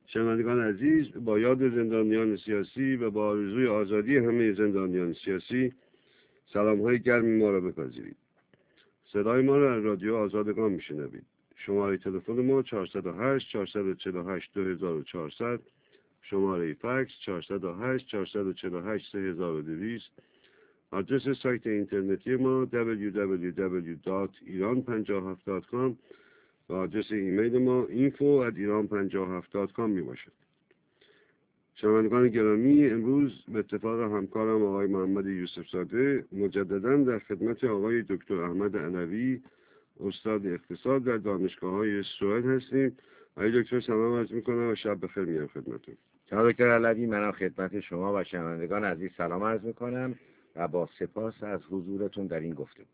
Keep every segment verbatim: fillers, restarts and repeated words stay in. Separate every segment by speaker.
Speaker 1: شنوندگان عزیز، با یاد زندانیان سیاسی و با آرزوی آزادی همه زندانیان سیاسی سلام‌های گرم ما را بپذیرید. صدای ما را از رادیو آزادگان میشنوید. شماره تلفن ما چهارصد و هشت چهارصد و چهل و هشت دو هزار و چهارصد، شماره فکس چهارصد و هشت چهارصد و چهل و هشت سه هزار و دویست، آدرس سایت اینترنتی ما دبلیو دبلیو دبلیو دات ایران پنجاه و هفت دات کام و آدرس ایمیل ما اینفو ات ایران پنجاه و هفت دات کام می باشد. شنوندگان گرامی، امروز به اتفاق همکارم آقای محمد یوسف زاده مجددا در خدمت آقای دکتر احمد علوی، استاد اقتصاد در دانشگاه‌های سوئد هستیم. آقای دکتر سلام عرض می‌کنم و شب بخیر میگم خدمتتون.
Speaker 2: جناب دکتر علوی، منم خدمت شما و شنوندگان عزیز سلام عرض می‌کنم و با سپاس از حضورتون در این گفتگو.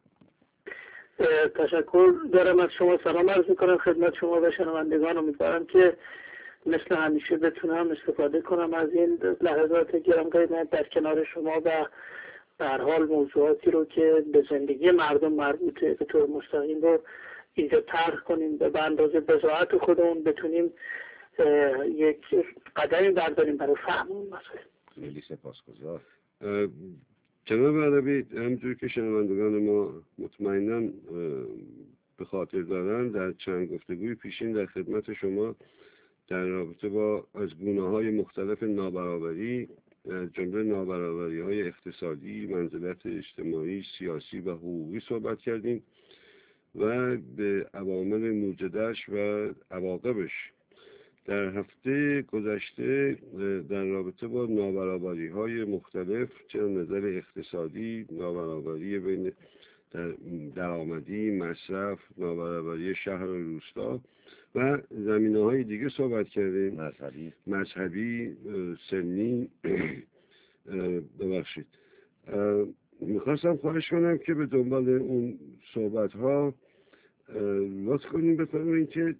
Speaker 3: تشکر دارم از شما، سلام عرض می‌کنم خدمت شما و شنوندگان. امیدوارم که مثل همیشه بتونم استفاده کنم از این لحظات گرانقدر در کنار شما و به هر حال موضوعاتی رو که به زندگی مردم مربوطه به طور مستقیم رو اینجا طرح کنیم و به اندازه بضاعت خودمون بتونیم یک قدمی برداریم برای فهم اون مسئله.
Speaker 2: خیلی سپاسگزار.
Speaker 1: جناب علوی، همونجور که شنوندگان ما مطمئناً به خاطر دارن، در چند گفتگوی پیشین در خدمت شما در رابطه با از گونه‌های مختلف نابرابری، جمله نابرابری‌های اقتصادی، منزلت اجتماعی، سیاسی و حقوقی صحبت کردیم و به عوامل موجدش و عواقبش. در هفته گذشته در رابطه با نابرابری‌های مختلف، چه نظر اقتصادی، نابرابری بین درآمدی، مصرف، نابرابری شهر و روستا و زمینه‌های دیگه صحبت کردیم،
Speaker 2: مذهبی
Speaker 1: مذهبی سنی ببخشید. میخواستم خواهش کنم که به دنبال اون صحبت‌ها لطف کنیم بفرمایید که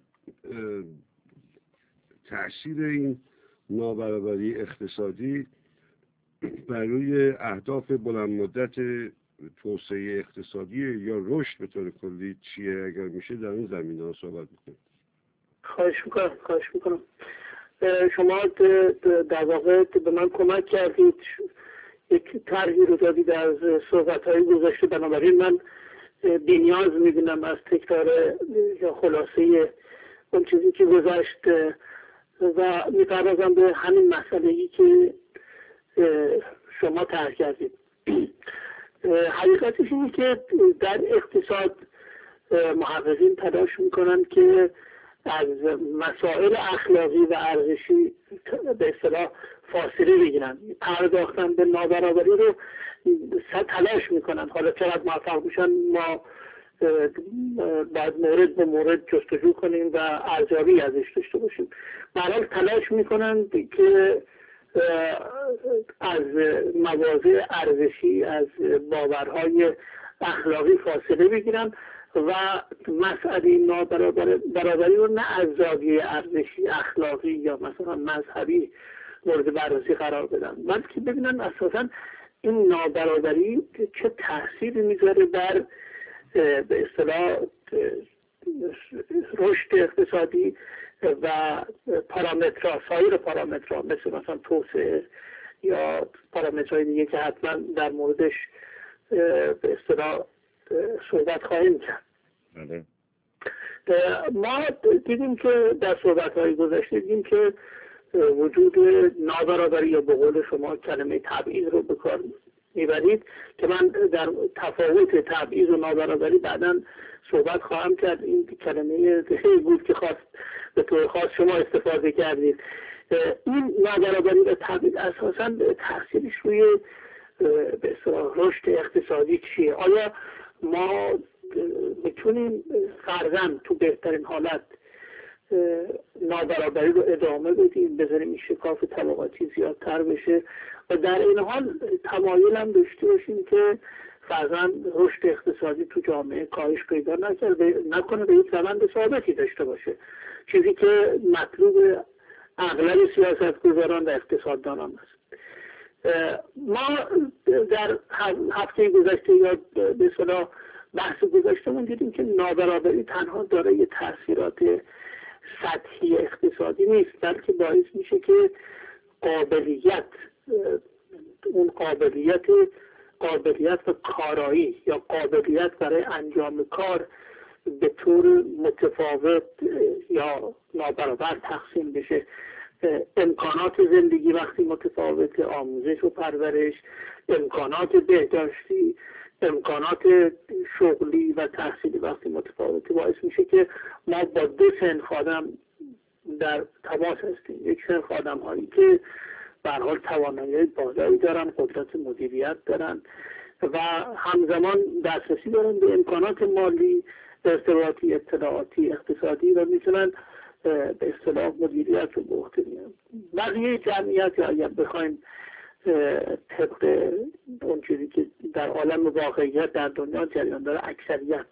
Speaker 1: تأثیر این نابرابری اقتصادی بر روی اهداف بلند مدت توسعه اقتصادی یا رشد به طور کلی چیه، اگر میشه در این زمینه‌ها صحبت بکنیم.
Speaker 3: خواهش میکنم خواهش میکنم شما در واقع به من کمک کردید، یک طرحی رو دادید از صحبت‌های گذشته، بنابراین من بی‌نیاز می‌بینم از تکرار یا خلاصه اون چیزی که گذشت و می‌پردازم به همین مسئله‌ای که شما طرح کردید. حقیقتش اینه که در اقتصاد محققین تلاش میکنن که از مسائل اخلاقی و ارزشی به اصطلاح فاصله بگیرن. پرداختن به نابرابری رو تلاش میکنن. حالا چقدر موفق میشن ما بعد مورد به مورد جستجو کنیم و ارزیابی ازش داشته باشیم. برای تلاش میکنن که از مواضع ارزشی، از باورهای اخلاقی فاصله بگیرن و مسئله نابرابری رو نه از زاویه ارزشی، اخلاقی یا مثلا مذهبی مورد بررسی قرار بدن، بلکه ببینن اساسا این نابرابری چه تأثیری میذاره بر به اصطلاح رشد اقتصادی و پارامترها، سایر پارامترها مثل مثلا توسعه یا پارامترهای دیگه که حتما در موردش به اصطلاح صحبت خواهیم کرد.
Speaker 2: بله.
Speaker 3: ما دیدیم که در صحبت‌های گذشته دیدیم که وجود نابرابری یا به قول شما کلمه تبعیض رو به کار میبرید که من در تفاوت تبعیض و نابرابری بعداً صحبت خواهم کرد. این کلمه دیگه بود که خاص به طور خاص شما استفاده کردید. این نابرابری و تبعیض اساساً تأثیرش روی به اصطلاح رشد اقتصادی چیه؟ آیا ما میتونیم فرضاً تو بهترین حالت نابرابری رو ادامه بدیم، بذاریم این شکاف طبقاتی زیادتر بشه و در این حال تمایل هم داشته باشیم که فرضاً رشد اقتصادی تو جامعه کاهش پیدا نکنه نکنه به یک روند ثابتی داشته باشه، چیزی که مطلوب اغلب سیاستگزاران و اقتصاددانان است. ما در هفته گذشته یا به اصطلاح بحث گذشتهمون دیدیم که نابرابری تنها داره یه تأثیرات سطحی اقتصادی نیست، بلکه باعث میشه که قابلیت اون قابلیت قابلیت و کارایی یا قابلیت برای انجام کار به طور متفاوت یا نابرابر تقسیم بشه. امکانات زندگی وقتی متفاوت، آموزش و پرورش، امکانات بهداشتی، امکانات شغلی و تحصیلی وقتی متفاوته، باعث میشه که ما با دو سنخ آدم در تماس هستیم. یک سنخ آدم هایی که به هر حال توانایی بالایی دارن، قدرت مدیریت دارن و همزمان دسترسی دارن به امکانات مالی، ارتباطی، اطلاعاتی، اقتصادی و میتونن به اصطلاح مدیریت رو به عهده بیارن. بقیه جمعیت یا اگر بخوایم طبق اون چیزی که در عالم واقعیت در دنیا جریان داره، اکثریت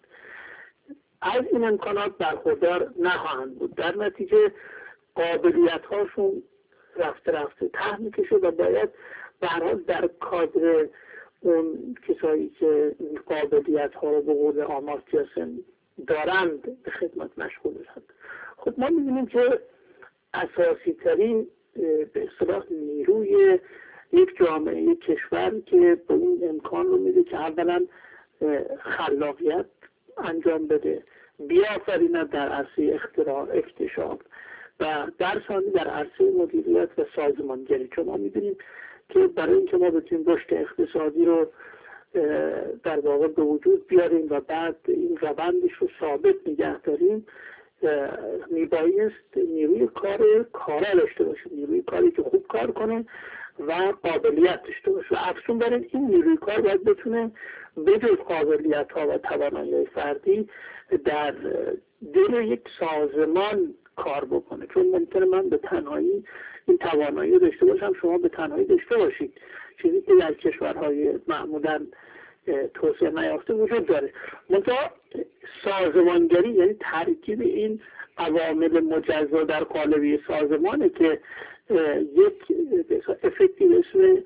Speaker 3: از این امکانات برخوردار نخواهند بود. در نتیجه قابلیت هاشون رفته رفته ته میکشه و باید به هر حال در کادر اون کسایی که این قابلیت ها رو به قول آمارتیا سن دارند به خدمت مشغول بشند. خب ما می‌بینیم که اساسی ترین به اصطلاح نیروی یک جامعه، یک کشور که به اون امکان رو میده که اولا خلاقیت انجام بده، بیافریند در عرصه اختراع، اکتشاف و در ثانی در عرصه مدیریت و سازمانگری. چون ما می‌بینیم که برای اینکه ما بتونیم رشد اقتصادی رو در واقع به وجود بیاریم و بعد این روندش رو ثابت نگه داریم، میبایست نیروی کار کارا داشته باشه، نیروی کاری که خوب کار کنه و قابلیت داشته باشه. و افزون بر این نیروی کار باید بتونه بجز قابلیت ها و توانایی فردی در دل یک سازمان کار بکنه. چون ممکنه من به تنهایی این توانایی داشته باشم، شما به تنهایی داشته باشید، چیزی که در کشورهای معمولا توسعه نیافته وجود داره. منتها سازمانگری یعنی ترکیب این عوامل مجزا در قالب سازمانه که یک افکتی به اسم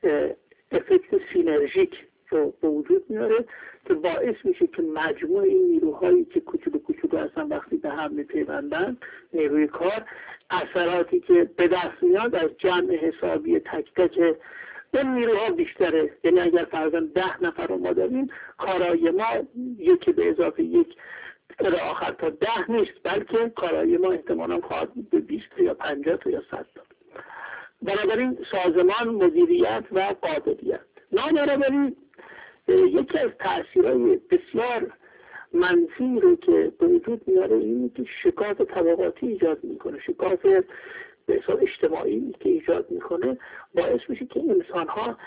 Speaker 3: افکت سینرژیک رو به وجود میاره که باعث میشه که مجموع این نیروهایی که کوچولو کوچولو هستن وقتی به هم میپیوندن، نیروی کار، اثراتی که به دست میاد از جمع حسابی تک تک این نیروها بیشتره. یعنی اگر فرضاً ده نفر رو ما داریم، کارای ما یکی به اضافه یک الی آخر تا ده نیست، بلکه کارای ما احتمالاً خواهد بود به بیست یا پنجاه یا صد تا. بنابراین سازمان، مدیریت و قابلیت. نابرابری یکی از تأثیرهای بسیار منفی رو که به وجود میاره اینه که شکاف طبقاتی ایجاد میکنه. شکاف به حساب اجتماعی که ایجاد میکنه باعث میشه که انسان ها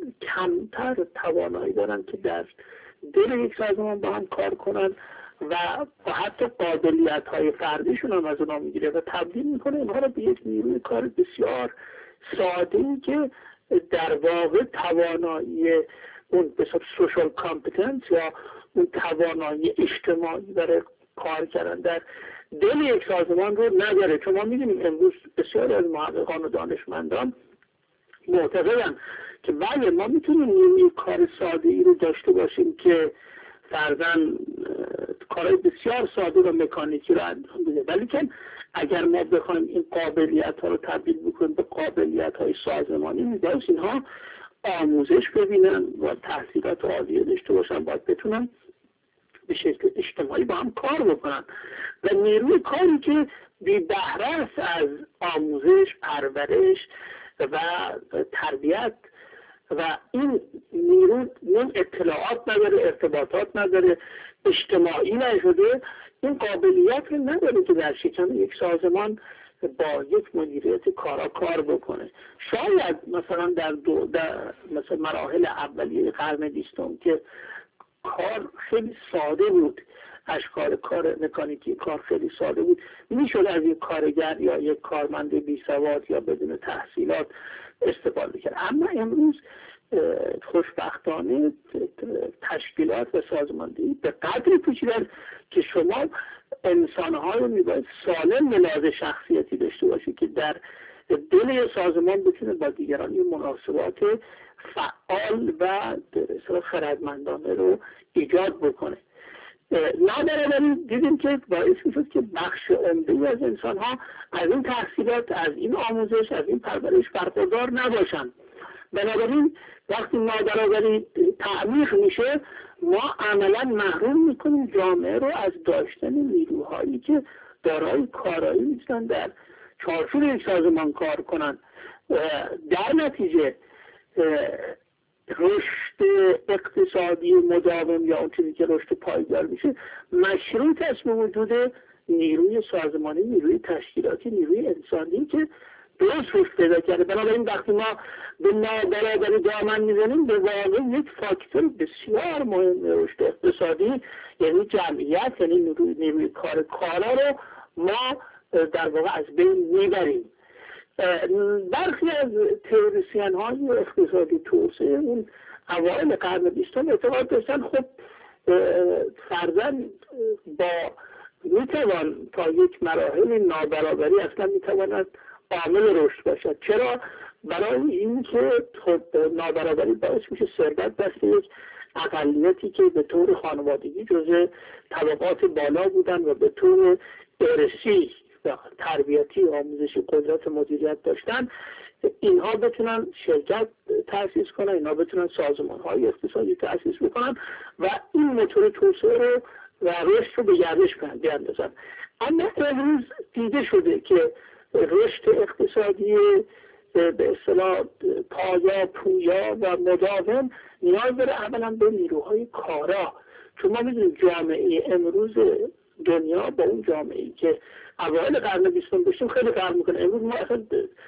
Speaker 3: کمتر توانایی دارن که در دل یک سازمان با هم کار کنن و حتی قابلیت های فردیشون هم از اونا میگیره و تبدیل میکنه اینها رو به یک نیروی کار بسیار ساده‌ای که در واقع توانایی اون به حساب سوشال کامپتنس یا اون توانایی اجتماعی برای کار کردن در دل یک سازمان رو نداره. چون ما می‌دونیم امروز بسیاری از محققان و دانشمندان معتقدن که بله ما میتونیم نیروی کار ساده‌ای رو داشته باشیم که فرضاً کارهای بسیار ساده و مکانیکی رو انجام بده، ولی که اگر ما بخوایم این قابلیت ها رو تبدیل بکنیم به قابلیت های سازمانی، میبایست اینها آموزش ببینن و تحصیلات عالیه داشته باشن، باید بتونن به شکل اجتماعی با هم کار بکنن و نیروی کاری که بی بهره است از آموزش، پرورش و تربیت و این نیرو این اطلاعات نداره، ارتباطات نداره، اجتماعی نشده، این قابلیت رو نداره که در شکم یک سازمان با یک مدیریت کارا کار بکنه. شاید مثلا در, دو در مثلا مراحل اولیه قرن بیستم که کار خیلی ساده بود، اشکال کار مکانیکی کار خیلی ساده بود، میشد از یک کارگر یا یک کارمند بی سواد یا بدون تحصیلات استفاده کرد. اما امروز خوشبختانه تشکیلات و سازماندهی به قدری پیچیده‌اند که شما انسان‌ها رو می‌باید سالم ملاحظه شخصیتی داشته باشید که در دل سازمان بتونه با دیگران مناسبات فعال و خردمندانه رو ایجاد بکنه. نابرابری دیدیم که باعث میشد که بخش عمده‌ای از انسان ها از این تحصیلات، از این آموزش، از این پرورش برخوردار نباشند. بنابراین وقتی نابرابری تعمیق میشه ما عملا محروم میکنیم جامعه رو از داشتن نیروهایی که دارای کارایی نیستن در چارچوب یک سازمان کار کنن. در نتیجه رشد اقتصادی مداوم یا اون چیزی که رشد پایدار میشه مشروط است به وجود نیروی سازمانی، نیروی تشکیلاتی، نیروی انسانی که درست رشد پیدا کرده. بنابراین وقتی ما به نابرابری دامن میزنیم به واقع یک فاکتور بسیار مهم رشد اقتصادی یعنی جمعیت، یعنی نیروی, نیروی کار کارا رو ما در واقع از بین میبریم. برخی از تئوریسین های اقتصادی توسعه اون اوایل قرن بیستم اعتقاد داشتن خب فرضاً با میتوان تا یک مراحل نابرابری اصلا میتواند عامل رشد باشد. چرا؟ برای اینکه خب نابرابری باعث میشه ثروت دست یک اقلیتی که به طور خانوادگی جزء طبقات بالا بودن و به طور ارثی و تربیتی آموزشی قدرت مدیریت داشتن، اینها بتونن شرکت تأسیس کنن، اینها بتونن سازمان های اقتصادی تأسیس بکنن و این موتور توسعه رو و رشد رو به گردش بیاندازن. اما امروز دیده شده که رشد اقتصادی به اصطلاح پایا، پویا و مداوم نیاز داره اولا به نیروهای کارا. چون ما میدونیم جامعه امروز دنیا با اون جامعه‌ای که اوایل قرن بیستم داشتیم خیلی فرق میکنه. امروز ما اصلا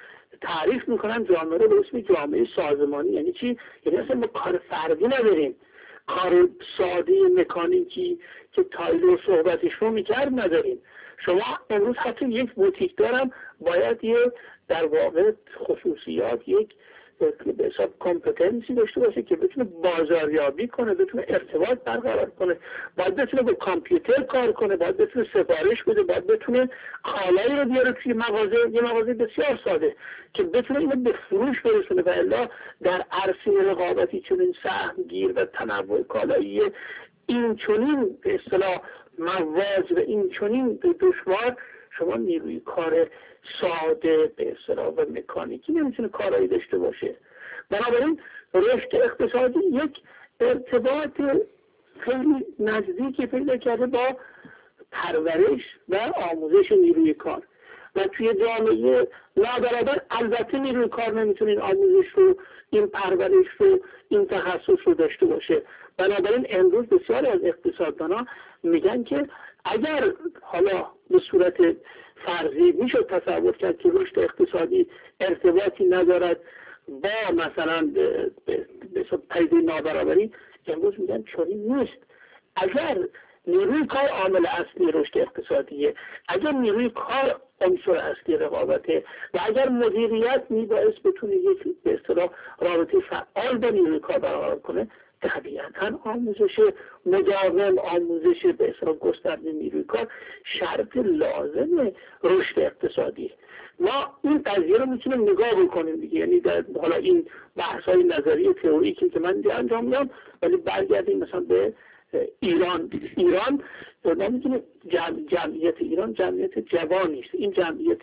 Speaker 3: تعریف میکنن جامعه رو به اسم جامعه سازمانی. یعنی چی؟ یعنی اصلا ما کار فردی نداریم، کار ساده مکانیکی که تایلور صحبتش رو میکرد نداریم. شما امروز حتی یک بوتیک دارم باید یه در واقع خصوصیات، یک به حساب کامپتنسی داشته باشه که بتونه بازاریابی کنه، بتونه ارتباط برقرار کنه، باید بتونه با کامپیوتر کار کنه، باید بتونه سفارش بده، باید بتونه کالایی رو بیاره توی مغازه، یه مغازه بسیار ساده که بتونه اینو به فروش برسونه و الا در عرصه رقابتی چنین سهمگیر و تنوع کالایی این چنین به اصطلاح مواج و این چنین دشوار شما نیروی کار ساده به اصطلاح و مکانیکی نمیتونه کارایی داشته باشه. بنابراین رشد اقتصادی یک ارتباط خیلی نزدیکی پیدا کرده با پرورش و آموزش نیروی کار و توی جامعه نابرابر البته نیروی کار نمیتونه این آموزش رو، این پرورش رو، این تخصص رو داشته باشه. بنابراین امروز بسیار از اقتصاددان‌ها میگن که اگر حالا به صورت فرضی میشد تصور کرد که رشد اقتصادی ارتباطی ندارد با مثلا به پدیده نابرابری، امروز میگن چنین نیست. اگر نیروی کار عامل اصلی رشد اقتصادیه، اگر نیروی کار عنصر اصلی رقابته و اگر مدیریت میبایست بتونه یک به اصطلاح رابطه فعال با نیروی کار برقرار کنه، طبیعتاً آموزش مداوم، آموزش به اصطلاح گسترده نیروی کار شرط لازم رشد اقتصادی. ما این قضیه رو میتونیم نگاه بکنیم دیگه، یعنی در حالا این بحث‌های نظری تئوریکی که من انجام میدم، ولی برگردیم مثلا به ایران. ایران ما میتونیم جمع، جمعیت ایران جمعیت جوانی است. این جمعیت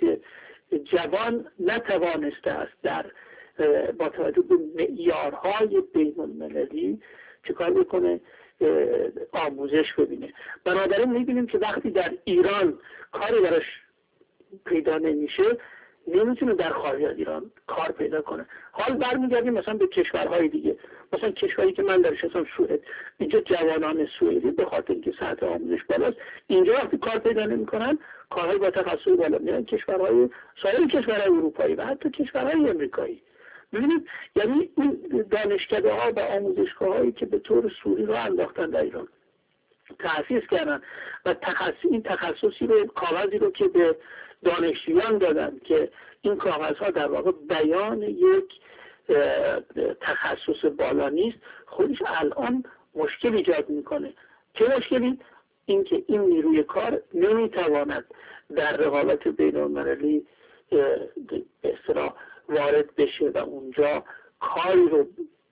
Speaker 3: جوان نتوانسته است در با توجه به معیارهای بین المللی چیکار بکنه؟ آموزش ببینه. بنابراین میبینیم که وقتی در ایران کاری براش پیدا نمیشه نمیتونه در خارج از ایران کار پیدا کنه. حال برمیگردیم مثلا به کشورهای دیگه، مثلا کشوری که من درش هستم سوئد. اینجا جوانان سوئدی به خاطر اینکه سطح آموزش بالاست اینجا وقتی کار پیدا نمیکنن کارهای با تخصص بالا میرن کشورهای سایر کشورهای اروپایی و حتی کشورهای امریکایی. ببینید یعنی این دانشکده ها و آموزشگاه هایی که به طور سوری رو انداختن در ایران تأسیس کردن و تخصص این تخصصی رو، کاغذی رو که به دانشجویان دادن که این کاغذها در واقع بیان یک تخصص بالا نیست، خودش الان مشکل ایجاد میکنه. چه مشکلی؟ اینکه این نیروی کار نمیتواند در رقابت بین المللی به اصطلاح وارد بشه و اونجا کاری رو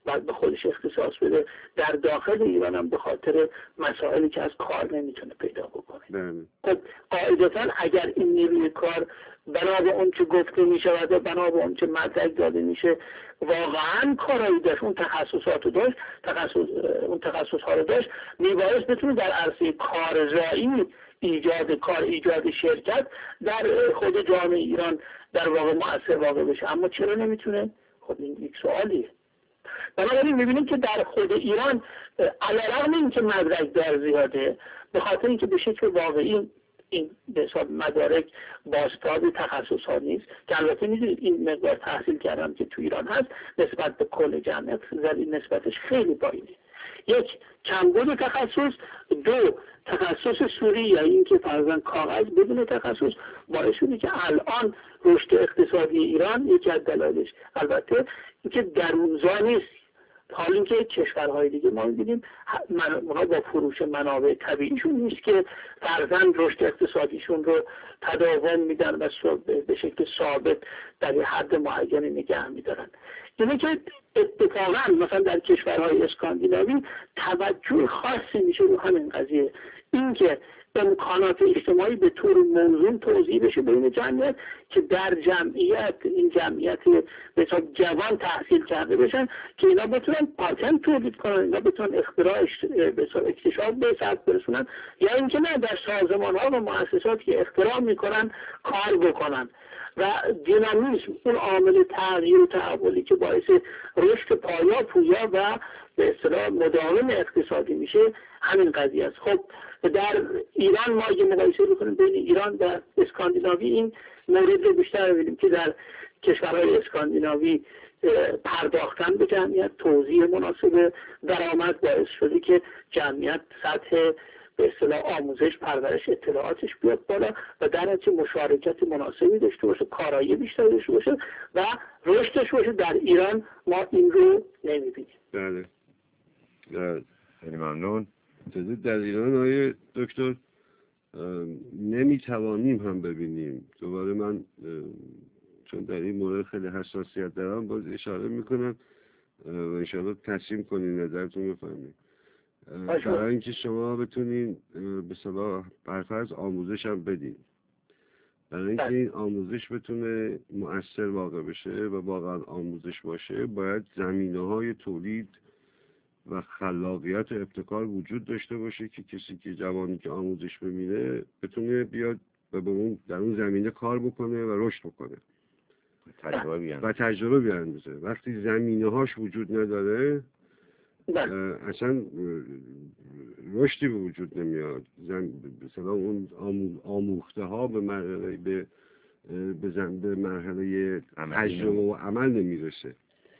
Speaker 3: باید به خودش اختصاص بده. در داخل ایران هم به خاطر مسائلی که از کار نمیتونه پیدا بکنه. خب قاعدتا اگر این نیروی کار بنا به اون که گفته میشه و بنا به اون که مدرک داده میشه واقعا کارایی داشت، اون تخصصات رو داشت، تخصص اون تخصص ها رو داشت، میبایست بتونه در عرصه کارزایی ایجاد کار، ایجاد شرکت در خود جامعه ایران در واقع مؤثر واقع بشه. اما چرا نمیتونه؟ خب این یک سوالیه. بنابراین میبینیم که در خود ایران علیرغم این که مدرک دار زیاده، به خاطر اینکه به شکل واقعی این به حساب مدارک بازتاب تخصص ها نیست که البته میدونید این مقدار تحصیل کردن که تو ایران هست نسبت به کل جمعیت نسبتش خیلی پایینه. یک، کمبود تخصص. دو، تخصص سوری یا این که فرضاً کاغذ بدون تخصص باعث شده که الان رشد اقتصادی ایران یکی از دلایلش البته اینکه درونزا نیست. حال اینکه کشورهای دیگه ما می‌بینیم ما با فروش منابع طبیعیشون نیست که فرضاً رشد اقتصادیشون رو تداوم میدن و به شکل ثابت در یه حد معینی نگه میدارن. اینه که اتفاقاً مثلا در کشورهای اسکاندیناوی توجه خاصی میشه رو همین قضیه، اینکه امکانات اجتماعی به طور موزون توزیع بشه بین جمعیت که در جمعیت این جمعیت به حساب جوان تحصیل کرده بشن که اینا بتونن پاتنت تولید کنن، اینا بتونن اختراع به حساب اکتشاف به سرد برسونن، یا اینکه نه در سازمان ها و مؤسساتی که اختراع میکنن کار بکنن. و دینامیسم، اون عامل تغییر و تحولی که باعث رشد پایا پویا و به اصطلاح مداوم اقتصادی میشه همین قضیه است. خب در ایران ما اگه مقایسه بکنیم بین ایران و اسکاندیناوی این مورد رو بیشتر ببینیم که در کشورهای اسکاندیناوی پرداختن به جمعیت، توزیع مناسب درآمد باعث شده که جمعیت سطح به اصطلاح آموزش، پرورش، اطلاعاتش بیاد بالا و در نتیجه مشارکت مناسبی داشته باشه، کارایی بیشتری داشته باشه و رشدش باشه. در ایران ما این رو نمیبینیم.
Speaker 1: بله.
Speaker 2: خیلی ممنون.
Speaker 1: در ایران آقای دکتر نمیتوانیم هم ببینیم. دوباره من چون در این مورد خیلی حساسیت دارم باز اشاره میکنم و انشاءالله تصمیم کنین نظرتون بفرمایید. برای اینکه شما بتونین به صلاح برفرض آموزش هم بدین، برای اینکه این آموزش بتونه مؤثر واقع بشه و واقعا آموزش باشه باید زمینه‌های تولید و خلاقیت و ابتکار وجود داشته باشه که کسی که جوانی که آموزش ببینه بتونه بیاد و به اون در اون زمینه کار بکنه و رشد بکنه
Speaker 2: تجربه بیان.
Speaker 1: و تجربه بیاندازه. وقتی زمینه‌هاش وجود نداره اصلا رشدی به وجود نمیاد. مثلا اون آموخته ها به مرحله به به مرحله تجربه و عمل نمیرسه.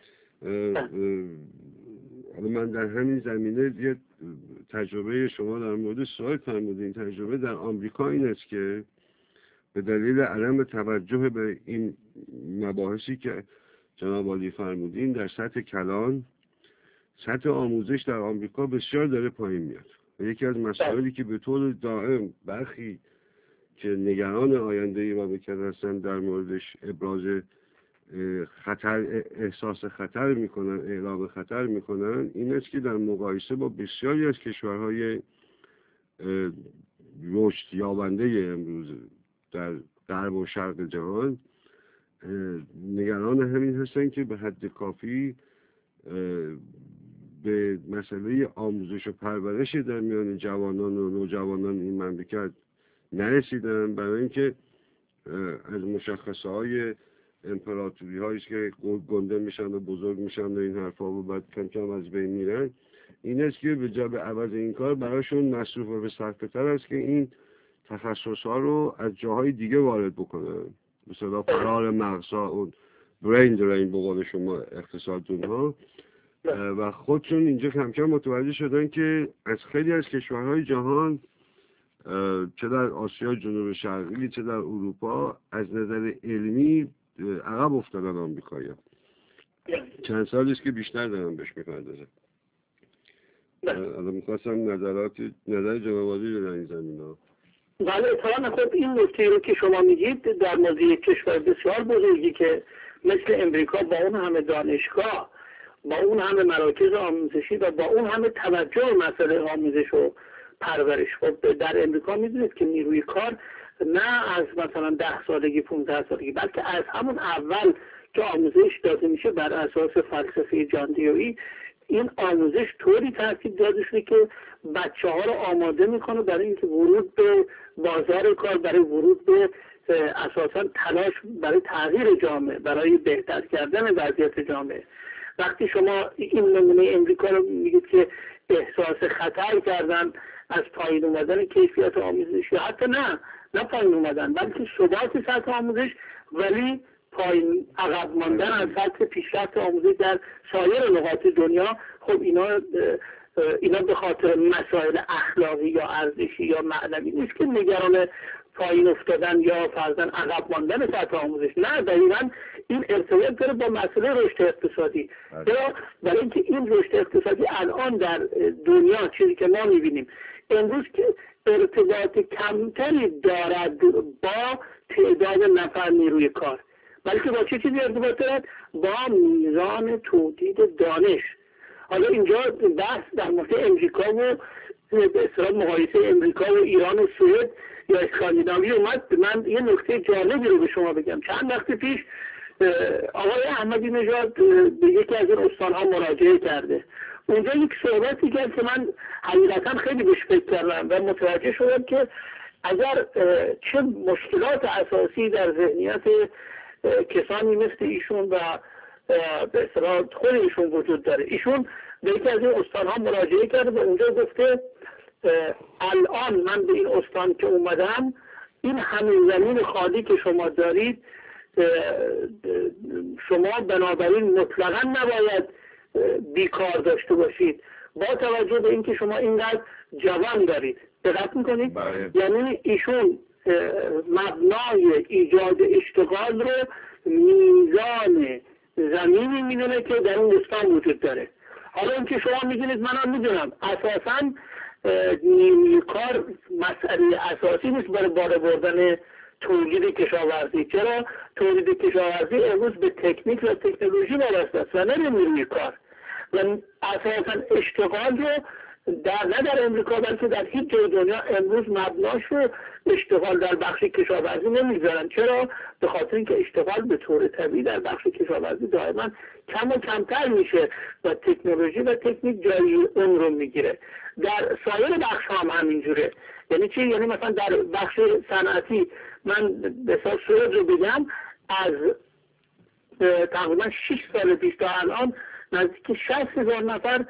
Speaker 1: حالا من در همین زمینه یه تجربه شما در مورد سوال فرمودین، تجربه در آمریکا این است که به دلیل عدم توجه به این مباحثی که جناب عالی فرمودین در سطح کلان، سطح آموزش در آمریکا بسیار داره پایین میاد و یکی از مسائلی که به طور دائم برخی که نگران آینده ای مملکت هستن در موردش ابراز خطر احساس خطر میکنن، اعلام خطر میکنن، این است که در مقایسه با بسیاری از کشورهای رشد یابنده امروز در غرب و شرق جهان نگران همین هستن که به حد کافی به مسئله آموزش و پرورش در میان جوانان و نوجوانان این مملکت نرسیدن، برای اینکه از مشخصه های امپراتوری هایی که گنده میشن و بزرگ میشن و این حرفا و بعد کم کم از بین میرن، این است که به جا به عوض این کار براشون مصروف و بسرفتر است که این تخصص ها رو از جاهای دیگه وارد بکنن، مثلا فرار مغزها، اون برین درین به قول شما اقتصادتون ها، و خودشون اینجا کم کم متوجه شدن که از خیلی از کشورهای جهان چه در آسیا جنوب شرقی چه در اروپا از نظر علمی عقب افتادن آمریکایی‌ها. چند سالی است که بیشتر دارن بهش میپردازن. الان میخواستم نظرات نظر جناب عالی رو در این زمینه.
Speaker 3: بله اتفاقا خب این نکته رو که شما میگید در مورد یک کشور بسیار بزرگی که مثل امریکا با اون همه دانشگاه با اون همه مراکز آموزشی و با اون همه توجه مسئله آموزش و پرورش. خب در امریکا میدونید که نیروی کار نه از مثلا ده سالگی پونزده سالگی، بلکه از همون اول که آموزش داده میشه بر اساس فلسفه جان دیوئی، این آموزش طوری ترتیب داده شده که بچه ها رو آماده میکنه برای اینکه ورود به بازار کار، برای ورود به اساسا تلاش برای تغییر جامعه، برای بهتر کردن وضعیت جامعه. وقتی شما این نمونه امریکا رو میگید که احساس خطر کردن از پایین اومدن کیفیت آموزش، یا حتی نه نه پایین اومدن بلکه ثبات سطح آموزش ولی پایین عقب ماندن از سطح پیشرفت آموزش در سایر نقاط دنیا، خب اینا اینا به خاطر مسائل اخلاقی یا ارزشی یا معنوی نیست که نگران پایین افتادن یا فرضاً عقب ماندن سطح آموزش، نه، دقیقاً این ارتباط داره با مسئله رشد اقتصادی. چرا؟ برای اینکه این رشد اقتصادی الان در دنیا چیزی که ما می‌بینیم امروز که ارتباط کمتری دارد با تعداد نفر نیروی کار، بلکه با چه چیزی ارتباط دارد؟ با میزان تولید دانش. حالا اینجا بحث در مورد امریکا و به اصطلاح مقایسه امریکا و ایران و سوئد یا اسکاندیناوی اومد. من یه نکته جالبی رو به شما بگم. چند وقت پیش آقای احمدی نژاد به یکی از این استانها مراجعه کرده. اونجا یک صحبتی کرد که من حقیقتا خیلی بهش فکر کردم و متوجه شدم که اگر چه مشکلات اساسی در ذهنیت کسانی مثل ایشون و به اصطلاح خود ایشون وجود داره. ایشون به یکی از این استانها مراجعه کرده و اونجا گفته الان من به این استان که اومدم، این همین زمین خالی که شما دارید شما بنابراین مطلقا نباید بیکار داشته باشید با توجه به اینکه شما اینقدر جوان دارید. دقت میکنید؟ یعنی ایشون مبنای ایجاد اشتغال رو میزان زمینی میدونه که در اون استان وجود داره. حالا اینکه شما میدونید منم میدونم اساساً نیروی کار مسئله اساسی نیست برای بالا بردن تولید کشاورزی. چرا؟ تولید کشاورزی امروز به تکنیک و تکنولوژی وابسته است و نه نیروی کار. و اساساً اشتغال رو در نه در امریکا بلکه در هیچ جای دنیا امروز مبناش رو اشتغال در بخش کشاورزی نمیذارن. چرا؟ به خاطر اینکه اشتغال به طور طبیعی در بخش کشاورزی دائما کم و کمتر میشه و تکنولوژی و تکنیک جای اون رو میگیره. در سایر بخش هم همینجوره. یعنی چی؟ یعنی مثلا در بخش صنعتی من به حساب سوئد رو بگم، از تقریبا شش سال پیش تا الان نزدیک شصت هزار نفر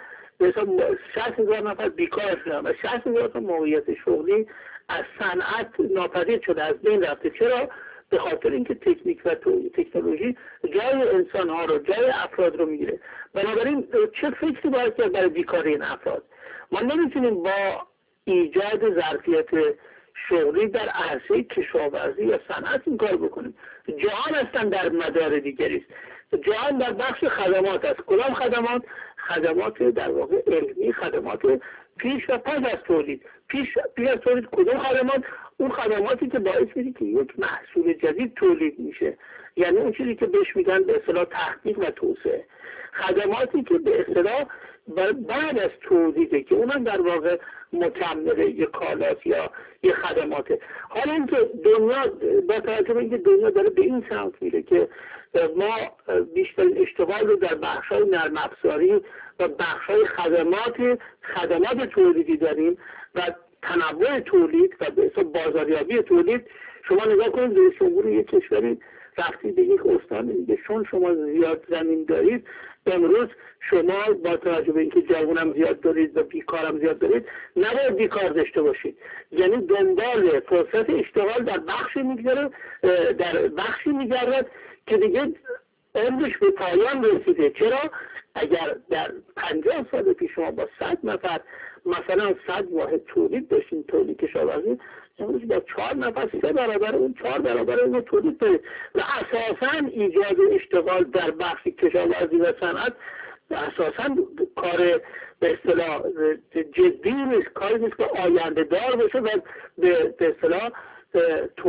Speaker 3: شصت هزار نفر بیکار شدن و شصت هزار تا موقعیت شغلی از صنعت ناپدید شده، از بین رفته. چرا؟ به خاطر اینکه تکنیک و تکنولوژی جای انسان ها رو، جای افراد رو میگیره. بنابراین چه فکری باید کرد برای بیکاری این افراد؟ ما نمیتونیم با ایجاد ظرفیت شغلی در عرصه کشاورزی یا صنعت این کار بکنیم. جهان هستن در مدار دیگری است. جهان در بخش خدمات است. کدام خدمات؟ خدمات در واقع علمی، خدمات پیش و پس از تولید. پیش پیش از تولید کدام خدمات؟ اون خدماتی که باعث میشه که یک محصول جدید تولید میشه، یعنی اون چیزی که بهش میگن به اصطلاح تحقیق و توسعه. خدماتی که به اصطلاح بعد از تولیده که اونم در واقع مکمله یک کالاست یا یک خدماته. حالا اینکه دنیا با توجه به اینکه دنیا داره به این سمت میره که ما بیشتر اشتغال رو در بخش‌های نرم افزاری و بخش‌های خدمات خدمات تولیدی داریم و تنوع تولید و به حساب بازاریابی تولید. شما نگاه کنید رئیس جمهور یک کشوری وقتی به یک استان میگه چون شما زیاد زمین دارید، امروز شما با توجه به اینکه جوانم زیاد دارید و بیکارم زیاد دارید نباید بیکار داشته باشید. یعنی دنبال فرصت اشتغال در بخشی میگذره، در بخشی میگرد که دیگه عمرش به پایان رسیده. چرا؟ اگر در پنجاه سال پیش شما با صد نفر مثلا صد واحد تولید داشتین، تولید کشاورزی، امروز با چهار نفر سه برابر اون چهار برابر اون تولید دارید و اساساً ایجاد اشتغال در بخش کشاورزی و صنعت اساساً کار به اصطلاح جدی نیست، کاری نیست که آینده دار باشه و به اصطلاح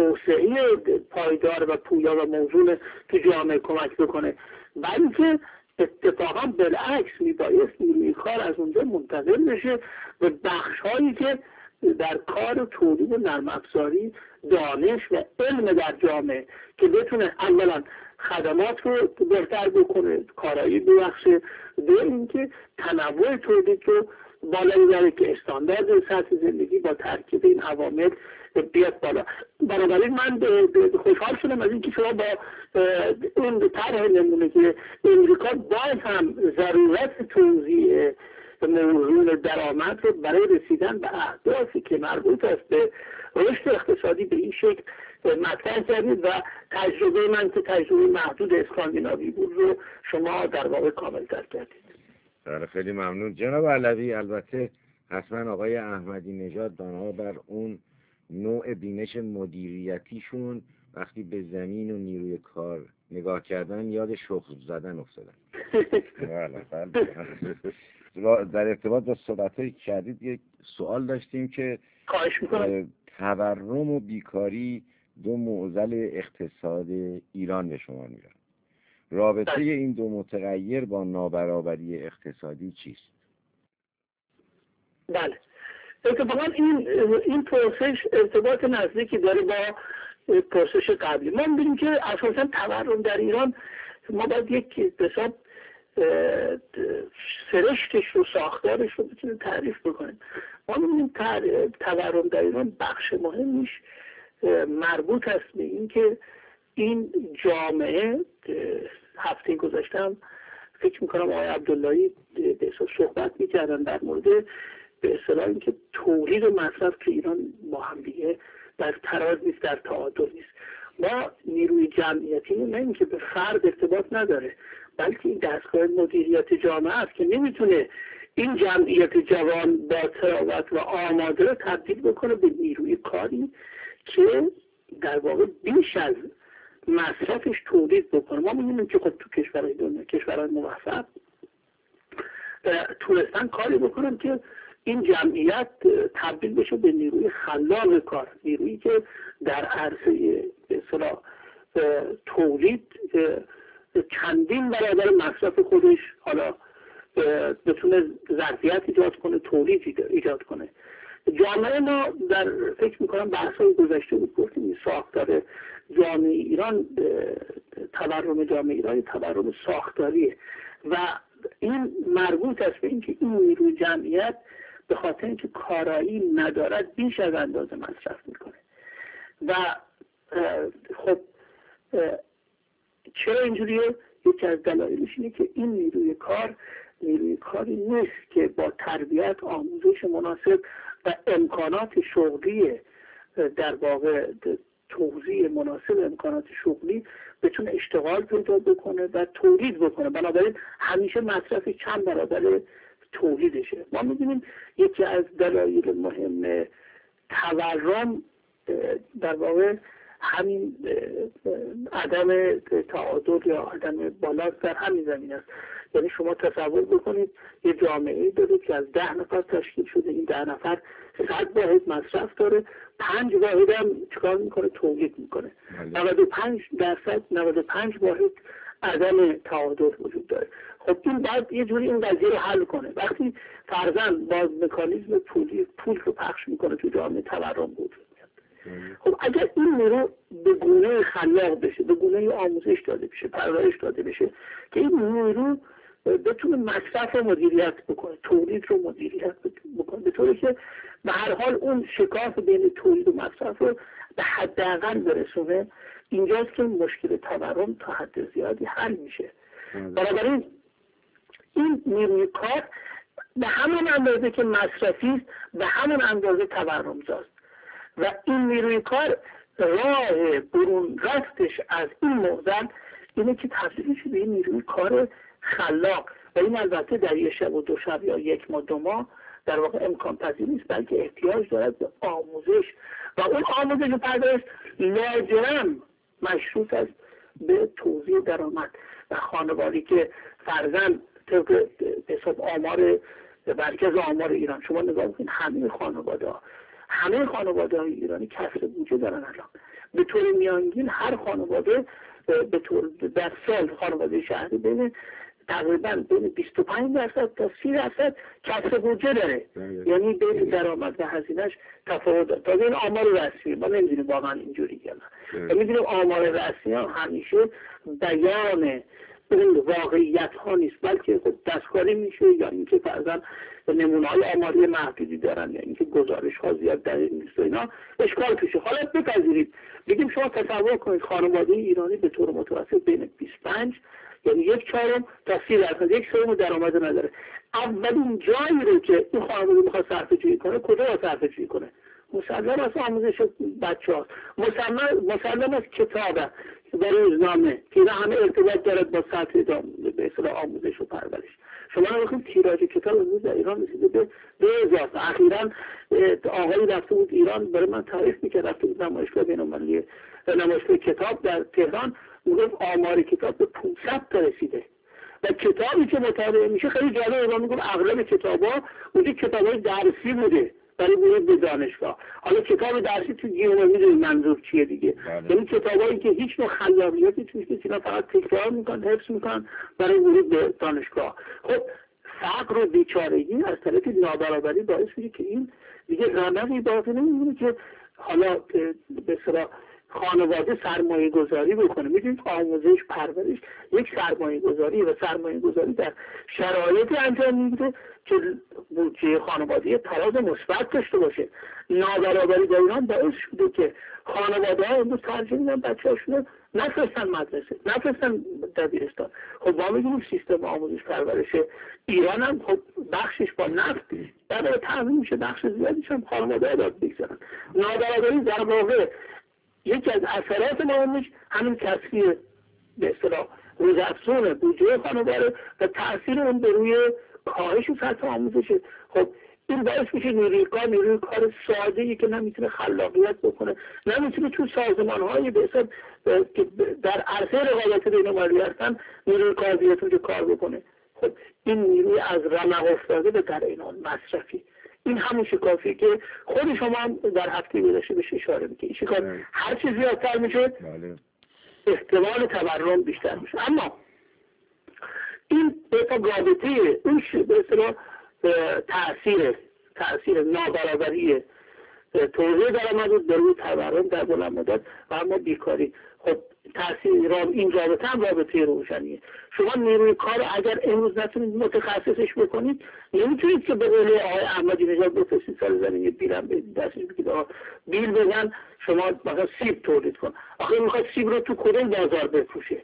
Speaker 3: توسعه پایدار و پویا و موزون تو جامعه کمک بکنه، بلکه اتفاقا بالعکس میبایست نیروی کار از اونجا منتقل بشه و بخش هایی که در کار و تولید نرم افزاری دانش و علم در جامعه که بتونه اولا خدمات رو بهتر بکنه، کارایی ببخشه، دو اینکه تنوع تولید رو بالا ببره که استاندارد سطح زندگی با ترکیب این عوامل بیاد بالا. بنابراین من خوشحال شدم از اینکه شما با اون طرح نمونه که امریکا باز هم ضرورت توزیع موضوع درآمد رو برای رسیدن به اهدافی که مربوط است به رشد اقتصادی به این شکل مطرح کردید و تجربه من که تجربه محدود اسکاندیناوی بود رو شما در واقع کامل تر کردید.
Speaker 2: بله خیلی ممنون جناب علوی. البته حتما آقای احمدی نژاد بنابر اون نوع بینش مدیریتیشون وقتی به زمین و نیروی کار نگاه کردن یاد شخم زدن افتادن. بله بله. در ارتباط با صحبت‌هایی که کردید یک سوال داشتیم که
Speaker 3: خواهش می‌کنم.
Speaker 2: تورم و بیکاری دو معضل اقتصاد ایران به شما میرن. رابطه این دو متغیر با نابرابری اقتصادی چیست؟
Speaker 3: بله. اتفاقا این این پروسش ارتباط نزدیکی داره با پروسش قبلی. ما می‌بینیم که اساساً تورم در ایران ما باید یک حساب سرشتش رو ساختارش رو بتونیم تعریف بکنیم. ما می‌بینیم تورم در ایران بخش مهمیش مربوط است به این که این جامعه هفته گذاشتم فکر میکنم آقای عبداللهی به اصلا صحبت میکردن در مورد به اصطلاح اینکه تولید و مصرف تو ایران با هم دیگه در تراز نیست، در تعادل نیست. ما نیروی جمعیتی نه اینکه به فرد ارتباط نداره، بلکه این دستگاه مدیریت جامعه است که نمیتونه این جمعیت جوان با تراوت و آماده رو تبدیل بکنه به نیروی کاری که در واقع بیش از مصرفش تولید بکنه. ما می‌بینیم که خب تو کشورهای دنیا، کشورهای موفق تونستن کاری بکنن که این جمعیت تبدیل بشه به نیروی خلاق کار، نیرویی که در عرصه به اصطلاح تولید چندین برابر مصرف خودش حالا بتونه ظرفیت ایجاد کنه، تولید ایجاد کنه. جامعه ما در فکر میکنم بحث‌های گذشته بود گفتیم ساختار جامعه ایران، تورم جامعه ایران تورم ساختاریه و این مربوط است به اینکه این نیروی جمعیت به خاطر اینکه کارایی ندارد بیش از اندازه مصرف میکنه و خب چرا اینجوریه؟ یکی از دلایلش اینه که این نیروی کار نیروی کاری نیست که با تربیت، آموزش مناسب و امکانات شغلی در واقع توزیع مناسب امکانات شغلی بتونه اشتغال پیدا بکنه و تولید بکنه. بنابراین همیشه مصرف چند برابر تولیدشه. ما می‌بینیم یکی از دلایل مهم تورم در واقع همین عدم تعادل یا عدم بالانس در همین زمینه است. یعنی شما تصور بکنید یه جامعه دارید که از ده نفر تشکیل شده، این ده نفر صد واحد مصرف داره، پنج واحد هم چیکار میکنه؟ تولید میکنه. نود و پنج درصد نود و پنج واحد عدم تعادل وجود داره. خب این باید یه جوری این قضیه رو حل کنه. وقتی فرضاً باز مکانیزم پولی پول رو پخش میکنه تو جامعه تورم بود. خب اگر این نیرو به گونه خلاق بشه، به گونه آموزش داده بشه، پرورش داده بشه که این نیرو بتونه مصرف رو مدیریت بکنه، تولید رو مدیریت بکنه، به طوری که به هر حال اون شکاف بین تولید و مصرف رو به حداقل برسونه، اینجاست که مشکل تورم تا حد زیادی حل میشه. بنابراین این نیروی کار به همون اندازه که مصرفی به همون اندازه تورمزاست و این نیروی کار راه برون رفتش از این معضل اینه که تبدیل شه به این نیروی کار خلاق و این البته در یک شب و دو شب یا یک ماه دو ماه در واقع امکان پذیر نیست، بلکه احتیاج دارد به آموزش و اون آموزش و پرورش لاجرم مشروط است به توزیع درآمد و خانوادگی که فرزند طبق حساب آمار مرکز آمار ایران شما نگاه کنید همه خانواده ها همه خانواده های ایرانی کسر بودجه دارن الان. به طور میانگین هر خانواده به طور در سال خانواده شهری بین تقریبا بین بیست و پنج درصد تا سی درصد کسر بودجه داره. یعنی بین درآمد و هزینه‌اش تفاوت داره. تا این آمار رسمی ما نمیدونیم واقعا اینجوری یا نه. میدونیم آمار رسمی ها همیشه بیان اون واقعیت ها نیست، بلکه دستکاری میشه یا اینکه فرضاً نمونه های آماری محدودی دارن یا اینکه گزارش ها زیاد دقیق نیست و اینا اشکال پیشه. حالا بپذیرید بگیم شما تصور کنید خانواده ایرانی به طور متوسط بین بیست و پنج یعنی یک چهارم تا سی درصد یک سوم درآمد نداره. اولین جایی رو که این خانواده میخواد صرفه جویی کنه کجا رو صرفه جویی کنه؟ مسلم از آموزش بچه هاست، مسلم, مسلم از کتابه و روزنامه که اینا همه ارتباط دارد با سطح به اصطلاح آموزش و پرورش. شما نمیخواید تیراژ کتاب امروز در ایران رسیده به دو هزار. اخیراً آقایی رفته بود ایران برای من تعریف میکرد، رفته بود نمایشگاه بین‌المللی نمایشگاه کتاب در تهران، میگفت آمار کتاب به پانصد تا رسیده و کتابی که مطالعه میشه خیلی جالب بود. میگفت اغلب کتابا اونجا کتابای درسی بوده برای ورود به دانشگاه. حالا کتاب درسی تو گیومه میدونید منظور چیه دیگه، یعنی کتابایی که هیچ نوع خلاقیتی توش نیست، اینا فقط تکرار میکنن حفظ میکنن برای ورود به دانشگاه. خب فقر و بیچارگی از طریق نابرابری باعث میشه که این دیگه رونقی باقی نمیمونه که حالا به اصطلاح خانواده سرمایه گذاری بکنه. میدونید آموزش پرورش یک سرمایه گذاری و سرمایه گذاری در شرایطی انجام میگیره که بودجه خانواده تراز مثبت داشته باشه. نابرابری در ایران باعث شده که خانواده ها امروز ترجیح میدن بچه هاشون نفرستن مدرسه، نفرستن دبیرستان. خب ما میگیم سیستم آموزش پرورش ایران هم خب بخشش با نفت برای تامین میشه، بخش زیادیش هم خانواده ها داد بگذارن. نابرابری در واقع یکی از اثرات مهمش همین کسری به اصطلاح روزافزون بودجه خانواده و تاثیر اون به روی کاهش و سطح آموزشه. خب این باعث میشه نیروی کار نیروی کار ساده‌ای که نمیتونه خلاقیت بکنه، نمیتونه تو سازمان‌های به حساب که در عرصه رقابت بین‌المللی هستن نیروی کار بیاد اونجا کار بکنه. خب این نیروی از رمق افتاده به در اینان مصرفی. این همون شکافی که خود شما هم در هفته گذشته بهش اشاره میکنید. این شکاف هر چیز زیادتر میشه احتمال تورم بیشتر میشه. اما این به رابطه اون به اصطلاح تاثیر تاثیر نابرابری توزیع درآمد در روی تورم در بلند مدت و اما بیکاری. خب تاثیر این رابطه هم رابطه روشنیه. شما نیروی کار اگر امروز نتونید متخصصش بکنید نمیتونید که به قول آقای احمدی نژاد بفرستید سر زمین یه بیلم بدید دستش بگید آقا بیل بزن شما مثلا سیب تولید کن. آخه میخواد سیب رو تو کدوم بازار بفروشه؟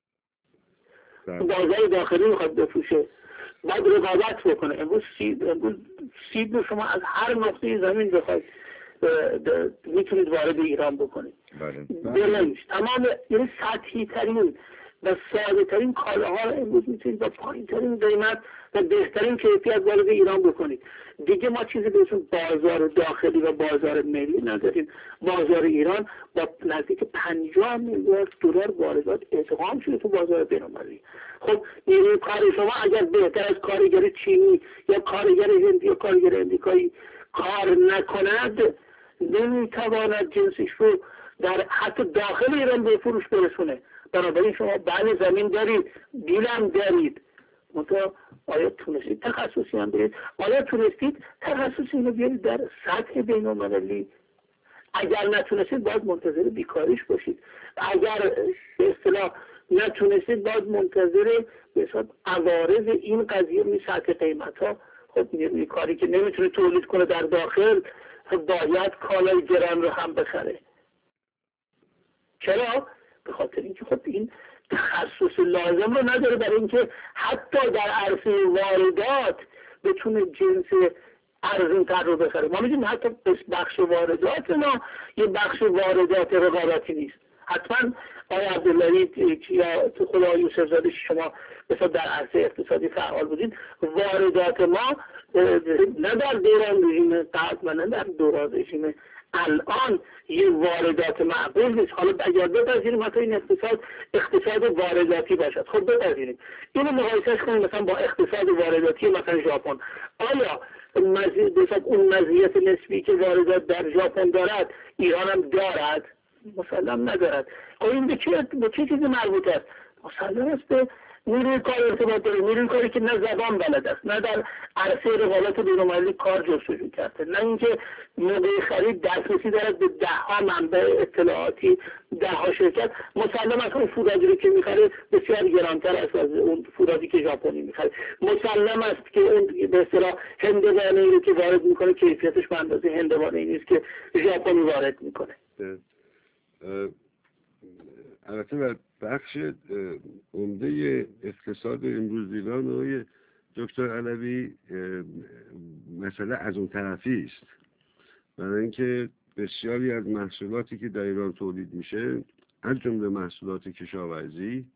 Speaker 3: بازار داخلی میخواد بفروشه، باید رقابت بکنه. امروز سیب امروز سیب رو شما از هر نقطه زمین بخواید میتونید وارد ایران بکنید. بله. تمام یعنی سطحی ترین و ساده ترین کالاها امروز میتونید با پایین ترین قیمت و بهترین کیفیت وارد ایران بکنید. دیگه ما چیزی به اسم بازار داخلی و بازار ملی نداریم. بازار ایران با نزدیک پنجاه میلیارد دلار واردات ادغام شده تو بازار بین‌المللی. خب نیروی کار شما اگر بهتر از کارگر چینی یا کارگر هندی یا کارگر امریکایی کار نکند نمیتواند جنسش رو در حتی داخل ایران به فروش برسونه. بنابراین شما بله زمین دارید، بیلم دارید، منطقه آیا تونستید تخصصی هم برید؟ آیا تونستید تخصصی اینو بیارید در سطح بین‌المللی؟ اگر نتونستید باید منتظر بیکاریش باشید. اگر به اصطلاح نتونستید باید منتظر به حساب عوارض این قضیه می سطح قیمت ها. خب نیروی کاری که نمیتونه تولید کنه در داخل باید کالای گران رو هم بخره. چرا؟ به خاطر اینکه خب این تخصص لازم رو نداره برای اینکه حتی در عرصه واردات بتونه جنس ارزان‌تر رو بخره. ما می‌دونیم حتی بخش واردات ما یه بخش واردات رقابتی نیست. حتما آقای عبداللهی یا خود آقای یوسف زاده شما مثلا در عرصه اقتصادی فعال بودید، واردات ما نه در دوران رژیم قبل و نه در دوران رژیم الان یه واردات معقول نیست. حالا اگر بپذیریم حتی این اقتصاد اقتصاد وارداتی باشد، خب بپذیریم اینو مقایسهش کنیم مثلا با اقتصاد وارداتی مثلا ژاپن. آیا مزید اون مزیت نسبی که واردات در ژاپن دارد ایران هم دارد؟ مسلم ندارد. خب این به چه به چه چیزی مربوط است؟ مسلم است به نیروی کار ارتباط داره، نیروی کاری که نه زبان بلد است، نه در عرصه رقابت بین‌المللی کار جستجو کرده، نه اینکه موقع خرید دسترسی دارد به ده ها منبع اطلاعاتی، ده ها شرکت. مسلم است اون فولادی رو که میخره بسیار گرانتر است از اون فولادی که ژاپنی میخره. مسلم است که اون به اصطلاح هندوانه‌ای رو که وارد میکنه کیفیتش به اندازه هندوانه‌ای نیست که ژاپنی وارد میکنه.
Speaker 1: البته در بخش عمده اقتصاد امروز ایران آقای دکتر علوی مسئله از اون طرفی است، برای اینکه بسیاری از محصولاتی که در ایران تولید میشه از جمله محصولات کشاورزی،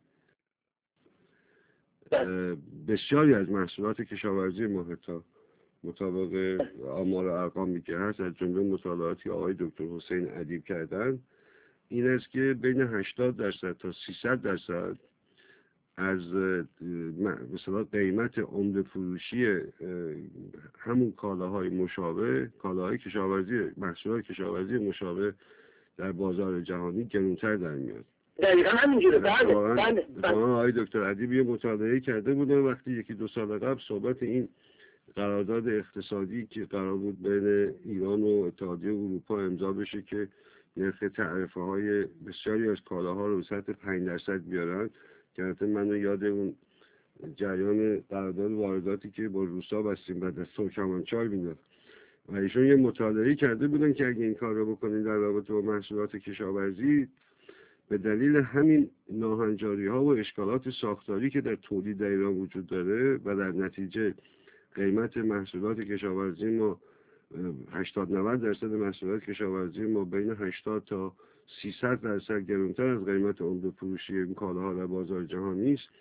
Speaker 1: بسیاری از محصولات کشاورزی ما حتی مطابق آمار و ارقامی که هست از جمله مطالعاتی آقای دکتر حسین ادیب کردن این است که بین هشتاد درصد تا سیصد درصد از مثلا قیمت عمده فروشی همون کالاهای مشابه، کالاهای کشاورزی، محصولات کشاورزی مشابه در بازار جهانی گرونتر در میاد.
Speaker 3: دقیقاً همینجوره. بله بله.
Speaker 1: آقای دکتر ادیب یه مطالعه کرده بودن وقتی یکی دو سال قبل صحبت این قرارداد اقتصادی که قرار بود بین ایران و اتحادیه اروپا امضا بشه که نرخ تعرفه های بسیاری از کالاها رو به سطح پنج درصد بیارن، که البته منو یاد اون جریان قرارداد وارداتی که با روسا بستیم بعد از ترکمنچای میاد و ایشون یه مطالعه کرده بودن که اگه این کار رو بکنین در رابطه با محصولات کشاورزی به دلیل همین ناهنجاری ها و اشکالات ساختاری که در تولید در ایران وجود داره و در نتیجه قیمت محصولات کشاورزی ما هشتاد نود درصد محصولات کشاورزی ما بین هشتاد تا سیصد درصد گرانتر از قیمت عمده فروشی این کالاها در بازار جهانی است.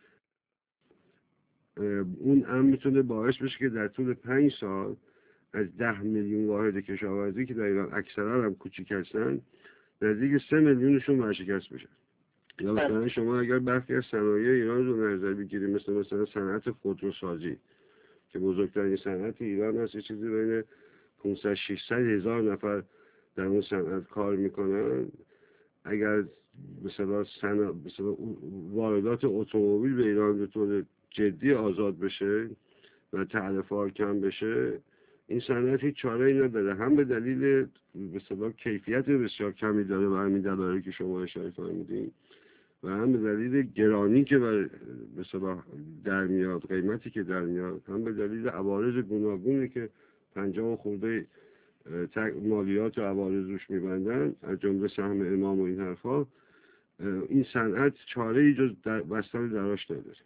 Speaker 1: اون هم میتونه باعث بشه که در طول پنج سال از ده میلیون واحد کشاورزی که در ایران اکثرا هم کوچیک هستن نزدیک سه میلیونشون ورشکست بشن. یا مثلا شما اگر برخی از صنایع ایران رو نظر بگیریم مثل مثلا صنعت خودروسازی که بزرگترین صنعت ایران هست، چیزی بین پانصد ششصد هزار نفر در اون صنعت کار میکنن، اگر مثلا صنعت مثلا واردات اتومبیل به ایران به طور جدی آزاد بشه و تعرفه ها کم بشه، این صنعت هیچ چاره‌ای نداره، هم به دلیل مثلا کیفیت بسیار کمی داره و همین دلایلی که شما اشاره فرمودین و هم به دلیل گرانی که بر مثلا در میاد، قیمتی که در میاد، هم به دلیل عوارض گوناگونی که پنجاه خورده مالیات و عوارض روش میبندن از جمله سهم امام و این حرفا، این صنعت چاره‌ای جز بستن دراش نداره.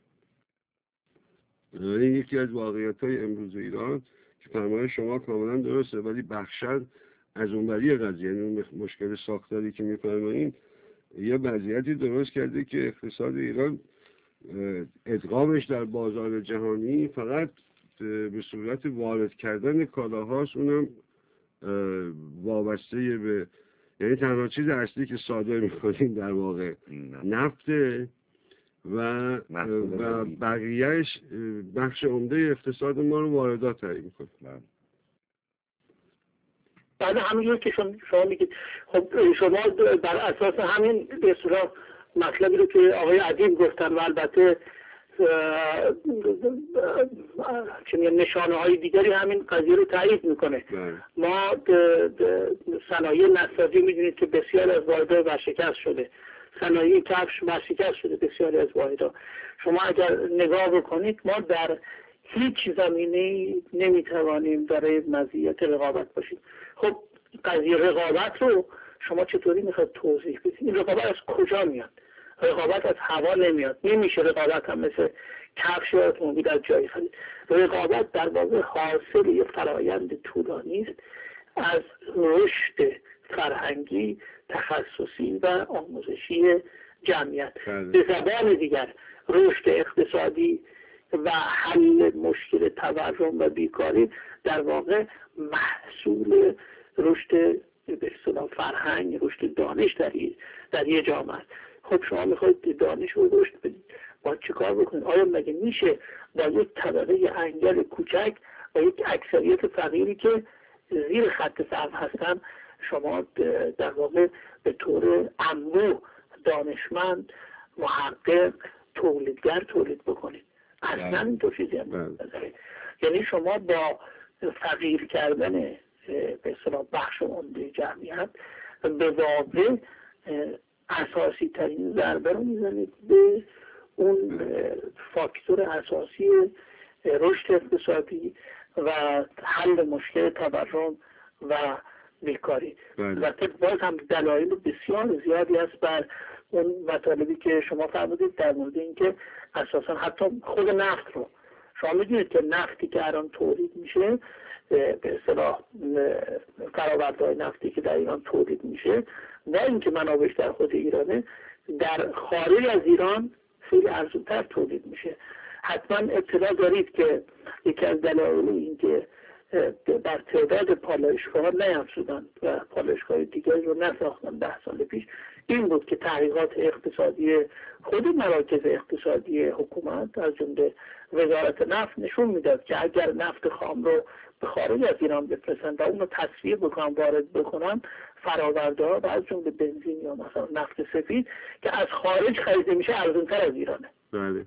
Speaker 1: این یکی از واقعیت‌های امروز ایران که فرمایش شما کاملا درسته، ولی بخشن از اونوری قضیه، یعنی مشکل ساختاری که میفرمایید یه وضعیتی درست کرده که اقتصاد ایران ادغامش در بازار جهانی فقط به صورت وارد کردن کالاهاست، اونم وابسته به، یعنی تنها چیز اصلی که صادر میکنیم در واقع نفته و و بقیهش بخش عمده اقتصاد ما رو واردات تعیین میکنه.
Speaker 3: بعد همینجور که شما میگید، خب شما بر اساس همین به اصطلاح مطلبی رو که آقای ادیب گفتن و البته نشانه های دیگری همین قضیه رو تایید میکنه. ما صنایع نساجی میدونید که بسیار از واحدها ورشکست شده، صنایع کفش ورشکست شده بسیاری از واحدها. شما اگر نگاه بکنید ما در هیچ زمینه نمیتوانیم برای مزیت رقابت باشیم. خب قضیه رقابت رو شما چطوری میخواد توضیح بدید؟ این رقابت از کجا میاد؟ رقابت از هوا نمیاد، نمیشه رقابت هم مثل کفش یا اتومبیل از جایی خرید. رقابت در واقع حاصل یه فرایند طولانی است از رشد فرهنگی، تخصصی و آموزشی جمعیت. به زبان دیگر رشد اقتصادی و حل مشکل تورم و بیکاری در واقع محصول رشد به اصطلاح فرهنگ، رشد دانش در در یه جامعه است. خب شما میخواید دانش رو رشد بدید، باید چه کار بکنید؟ آیا مگه میشه با یک طبقه انگل کوچک و یک اکثریت فقیری که زیر خط فقر هستن شما در واقع به طور انبوه دانشمند محقق تولیدگر تولید بکنید. اصلا این دو چیزی هم نداره. یعنی شما با فقیر کردن به اصطلاح بخش عمده جمعیت به واقع اساسی ترین ضربه رو میزنید به اون فاکتور اساسی رشد اقتصادی و حل مشکل تورم و بیکاری. و باز هم دلایل بسیار زیادی است بر اون مطالبی که شما فرمودید در مورد اینکه اساسا حتی خود نفت رو شما میدونید که نفتی که الان تولید میشه به اصطلاح فرآورده‌های نفتی که در ایران تولید میشه نه اینکه منابعش در خود ایرانه، در خارج از ایران خیلی ارزان‌تر تولید میشه. حتما اطلاع دارید که یکی از دلایل این که بر تعداد پالایشگاه‌ها نیفزودن و پالایشگاه دیگری رو نساختن ده سال پیش این بود که تحقیقات اقتصادی خود مراکز اقتصادی حکومت از جمله وزارت نفت نشون میداد که اگر نفت خام رو به خارج از ایران بفرستن و اون رو تصفیه بکنن وارد بکنن فرآورده‌ها و از جمله بنزین یا مثلا نفت سفید که از خارج خریده میشه ارزان‌تر از ایرانه.
Speaker 1: بله.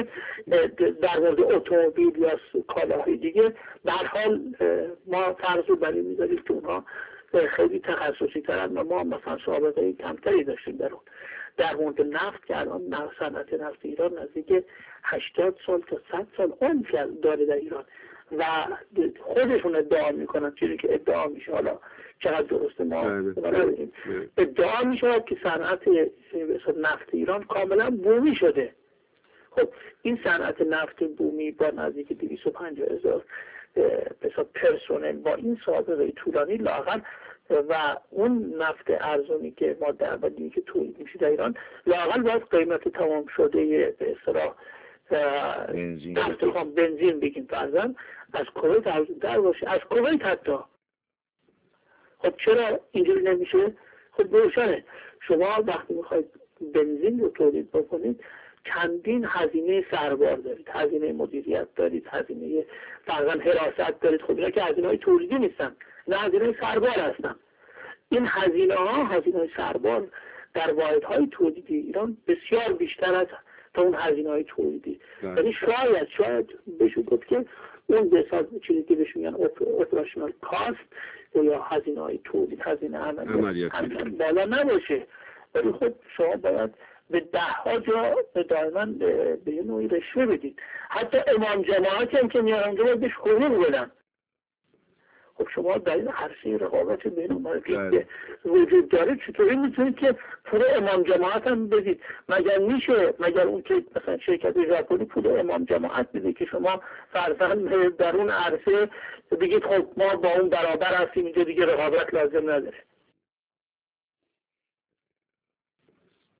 Speaker 3: در مورد اتومبیل یا کالاهای دیگه به هر حال ما فرض رو بر این می‌ذاریم که اونها خیلی تخصصی ترن و ما مثلا سابقه کمتری داشتیم در اون. در مورد نفت که الان صنعت نفت ایران نزدیک هشتاد سال تا صد سال عمر داره در ایران و خودشون ادعا میکنن چیزی که ادعا میشه، حالا چقدر درسته ما نداریم، ادعا میشه که صنعت نفت ایران کاملا بومی شده. خب این صنعت نفت بومی با نزدیک دویست و پنجاه هزار بسیار پرسنل با این سابقه طولانی لااقل و اون نفت ارزونی که ما در بدی که تولید میشه در ایران لااقل باید قیمت تمام شده به اصطلاح نفت خام بنزین بگیم فرضاً از کویت ارزون‌تر باشه، از کویت حتی. خب چرا اینجوری نمیشه؟ خب روشنه شما وقتی میخواید بنزین رو تولید بکنید چندین هزینه سربار دارید، هزینه مدیریت دارید، هزینه فرضاً حراست دارید. خب اینا که هزینه‌های تولیدی نیستن، نه هزینه سربار هستن. این هزینه ها هزینه سربار در واحدهای تولیدی ایران بسیار بیشتر از تا اون هزینه‌های تولیدی. یعنی شاید شاید بشه گفت که اون به حساب چیزی که بهش میگن اپراتیونال کاست یا هزینه‌های تولید، هزینه عملیاتی بالا نباشه، ولی خب شما باید به ده ها جا دائما به یه نوعی رشوه بدید. حتی امام جماعتی هم که میان اونجا باید بهش حقوق بدن. خب شما در این عرصه رقابت بین المللی که وجود داره چطوری میتونید که پول امام جماعت هم بدید؟ مگر میشه مگر اون که مثلا شرکت ژاپنی پول امام جماعت بده که شما فرضاً در اون عرصه بگید خب ما با اون برابر هستیم اینجا دیگه رقابت لازم نداره؟